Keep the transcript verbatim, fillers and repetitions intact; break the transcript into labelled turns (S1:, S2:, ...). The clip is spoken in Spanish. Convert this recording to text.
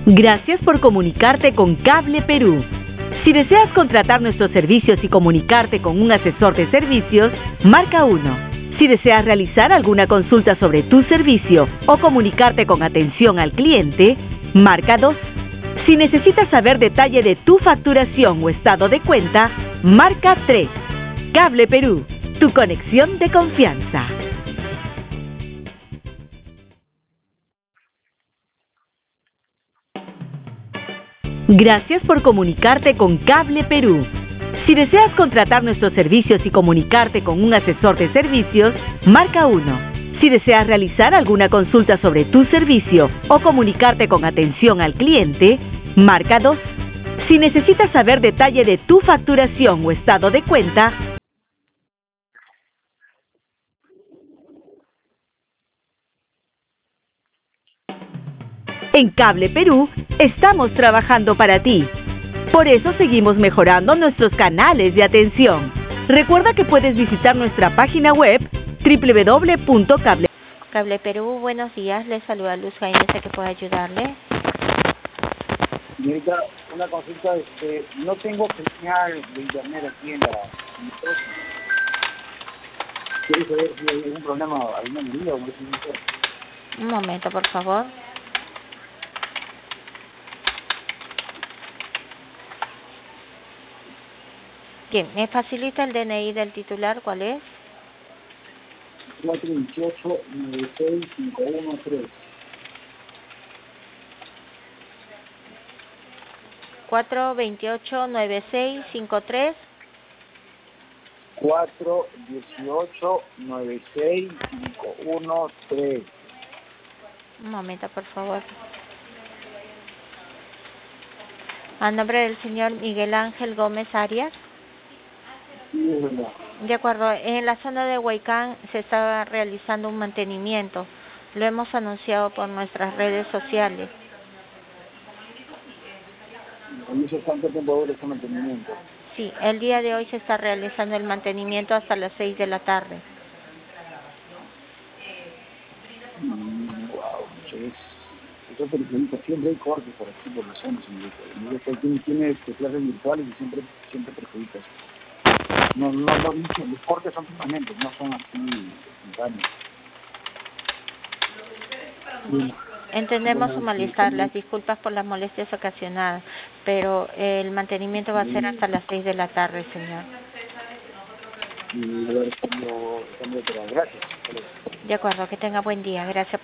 S1: Gracias por comunicarte con Cable Perú. Si deseas contratar nuestros servicios y comunicarte con un asesor de servicios, marca uno. Si deseas realizar alguna consulta sobre tu servicio o comunicarte con atención al cliente, marca dos. Si necesitas saber detalle de tu facturación o estado de cuenta, marca tres. Cable Perú, tu conexión de confianza. Gracias por comunicarte con Cable Perú. Si deseas contratar nuestros servicios y comunicarte con un asesor de servicios, marca uno. Si deseas realizar alguna consulta sobre tu servicio o comunicarte con atención al cliente, marca dos. Si necesitas saber detalle de tu facturación o estado de cuenta, en Cable Perú estamos trabajando para ti. Por eso seguimos mejorando nuestros canales de atención. Recuerda que puedes visitar nuestra página web doble u doble u doble u punto cable.
S2: Cable Perú, buenos días. Les saluda Luz Gaínez, que pueda ayudarle.
S3: Señorita, una consulta, este, no tengo señal de internet aquí en la... en mi casa. Quiero saber si hay algún problema, alguna medida o no sé.
S2: Un momento, por favor. Bien, ¿me facilita el D N I del titular? ¿Cuál es?
S3: cuatro veintiocho noventa y seis cincuenta y tres.
S2: cuatro veintiocho noventa y seis cincuenta y tres.
S3: cuatro dieciocho noventa y seis cincuenta y tres.
S2: Un momento, por favor. A nombre del señor Miguel Ángel Gómez Arias.
S3: Sí, es verdad.
S2: De acuerdo, en la zona de Huaycán se está realizando un mantenimiento. Lo hemos anunciado por nuestras redes sociales.
S3: ¿Y eso cuánto tiempo dura ese mantenimiento?
S2: Sí, el día de hoy se está realizando el mantenimiento hasta las seis de la tarde.
S3: Mm, wow, entonces, eso perjudica, siempre hay cortes por aquí, por la zona, señorita. Señorita, tiene, tiene este, clases virtuales y siempre, siempre perjudica. No, no, no, los cortes son permanentes, no son así instantáneos. Sí.
S2: Entendemos
S3: Bueno,
S2: su
S3: sí,
S2: malestar,
S3: también.
S2: las disculpas por las molestias ocasionadas, pero el mantenimiento va a ser hasta las seis de la tarde, señor.
S3: Y a ver, cambio, cambio de trabajo. Gracias.
S2: De acuerdo, que tenga buen día. Gracias.